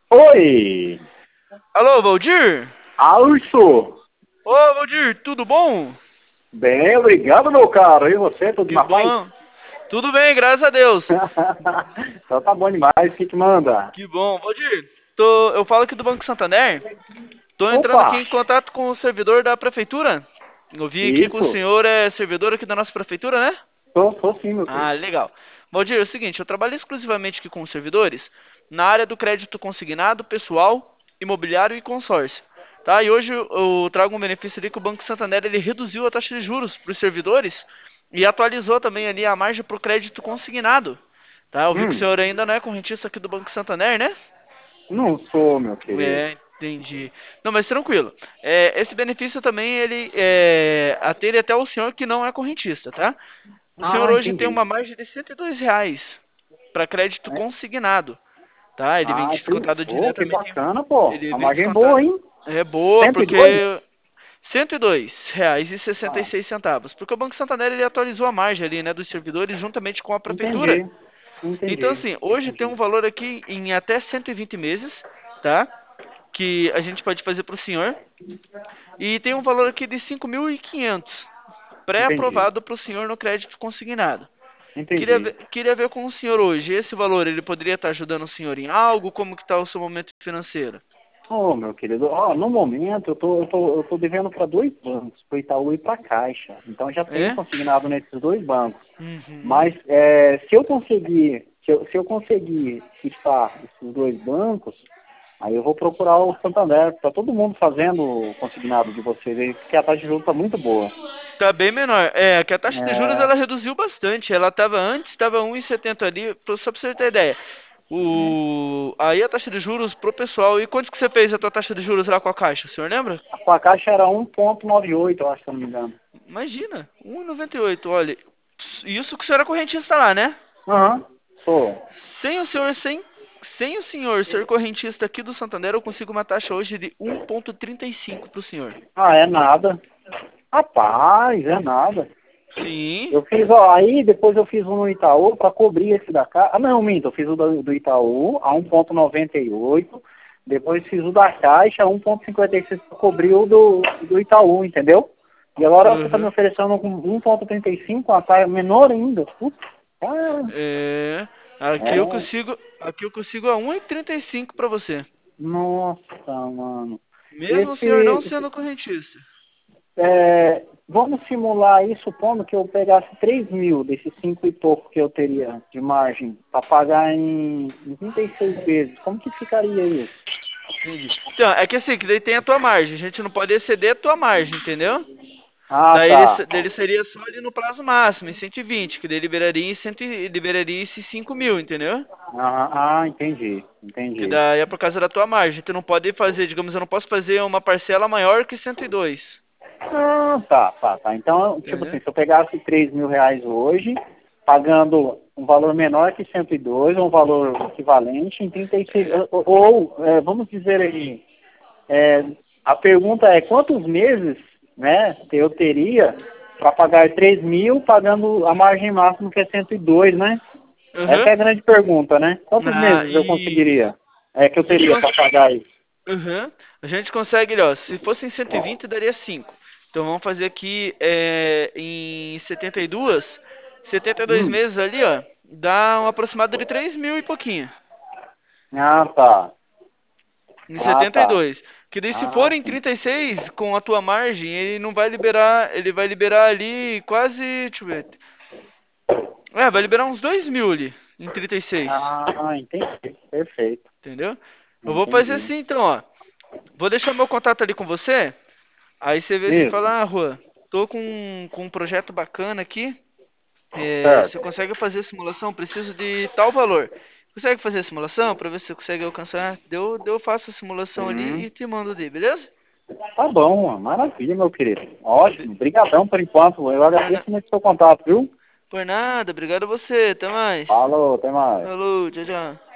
Oi! Alô, Valdir? Alço! Ô, Valdir, tudo bom? Bem, obrigado, meu caro. E você, tudo Que na paz? bom. Tudo bem, graças a Deus. Então tá bom demais. O que que manda? Que bom. Valdir, eu falo aqui do Banco Santander. Tô entrando aqui Opa! em contato com o servidor da prefeitura. Eu vi aqui que o Isso. senhor é servidor aqui da nossa prefeitura, né? Tô sim, meu Ah, querido. legal. Valdir, é o seguinte, eu trabalho exclusivamente aqui com os servidores na área do crédito consignado, pessoal, imobiliário e consórcio. Tá? E hoje eu trago um benefício ali que o Banco Santander ele reduziu a taxa de juros para os servidores e atualizou também ali a margem para o crédito consignado. Tá? Eu vi que o Hum, senhor ainda não é correntista aqui do Banco Santander, né? não sou, meu querido. É, entendi. Não, mas tranquilo. Esse benefício também ele atende até o senhor que não é correntista, tá? O senhor Ah, hoje tem entendi. uma margem de R$ 102 para crédito É? consignado, tá? Ele vem descontado Que diretamente, bacana, pô. ele A vem margem é boa, descontado. hein? É boa, 102? porque R$ 102,66 Ah, centavos, porque o Banco Santander ele atualizou a margem ali, né, dos servidores juntamente com a prefeitura. entendi. Então Entendi. assim, hoje tem um Entendi. valor aqui em até 120 meses, tá? Que a gente pode fazer para o senhor. E tem um valor aqui de 5.500 Entendi. pré-aprovado para o senhor no crédito consignado. Entendi. Queria ver com o senhor hoje, esse valor ele poderia estar ajudando o senhor em algo? Como que está o seu momento financeiro? Ô, meu querido, ó, no momento eu tô devendo para dois bancos, para Itaú e para Caixa. Então já tenho É? consignado nesses dois bancos. Uhum. Mas se eu conseguir quitar esses dois bancos, aí eu vou procurar o Santander. Tá todo mundo fazendo o consignado de vocês aí, porque a taxa de juros tá muito boa. Tá bem menor. É, que a taxa de juros É, ela reduziu bastante. Ela estava antes, estava 1,70 ali, só para você ter ideia. Aí a taxa de juros pro pessoal. E quanto que você fez a tua taxa de juros lá com a Caixa? O senhor lembra? a Caixa era 1,98, eu acho, se eu não me engano. Imagina, 1,98. Olha, isso que o senhor é correntista lá, né? Aham, sou. Sem o senhor ser correntista aqui do Santander, eu consigo uma taxa hoje de 1,35 pro senhor. Ah, é nada. Rapaz, é nada. Sim. Eu fiz, ó, aí depois eu fiz um no Itaú para cobrir esse da Caixa. Ah, não, minto, eu fiz o do Itaú a 1,98. Depois fiz o da Caixa a 1,56 para cobrir o do Itaú, entendeu? E agora você está me Uhum. oferecendo com 1,35, uma taxa menor ainda. Putz, cara, É. Aqui eu consigo a 1,35 para você. nossa, mano. Mesmo o senhor não Esse, sendo correntista. vamos simular aí, supondo que eu pegasse 3 mil desses 5 e pouco que eu teria de margem para pagar em 36 vezes. Como que ficaria isso? Entendi. Então, é que assim, que daí tem a tua margem. A gente não pode exceder a tua margem, entendeu? Ah, Daí tá. ele seria só ali no prazo máximo, em 120, que daí liberaria esses 5 mil, entendeu? Entendi. Que Entendi. daí é por causa da tua margem. Tu não pode fazer, digamos, eu não posso fazer uma parcela maior que 102. Ah, tá. Então, tipo Entendeu? assim, se eu pegasse 3 mil reais hoje, pagando um valor menor que 102, ou um valor equivalente em 36, vamos dizer aí, é, a pergunta é quantos meses, né, eu teria para pagar 3 mil pagando a margem máxima que é 102, né? Essa Aham. é a grande pergunta, né? Quantos Ah, meses eu isso. conseguiria? É que eu A gente, teria para cons... pagar isso? Aham. A gente consegue, ó, se fosse em 120, daria 5. Então vamos fazer aqui em 72 Hum. meses ali, ó, dá um aproximado de 3 mil e pouquinho. Ah, tá. Em Ah, setenta e tá. dois. Que daí se for Ah, em sim. 36 com a tua margem, ele não vai liberar, ele vai liberar ali quase, deixa eu ver. Vai liberar uns 2 mil ali, em 36. Ah, entendi. Perfeito. Entendeu? Eu vou fazer Entendi. assim então, ó. Vou deixar meu contato ali com você. Aí você vê assim, Isso. fala, Juan, tô com um projeto bacana aqui. Você Certo. consegue fazer a simulação? Preciso de tal valor. Consegue fazer a simulação para ver se você consegue alcançar? Eu faço a simulação ali Hum. e te mando ali, beleza? Tá bom, maravilha, meu querido. Be- Ótimo. Obrigadão por enquanto. Eu Por, na- agradeço muito o seu contato, viu? por nada, obrigado a você. Até mais. Falou, até mais. Falou, tchau, tchau.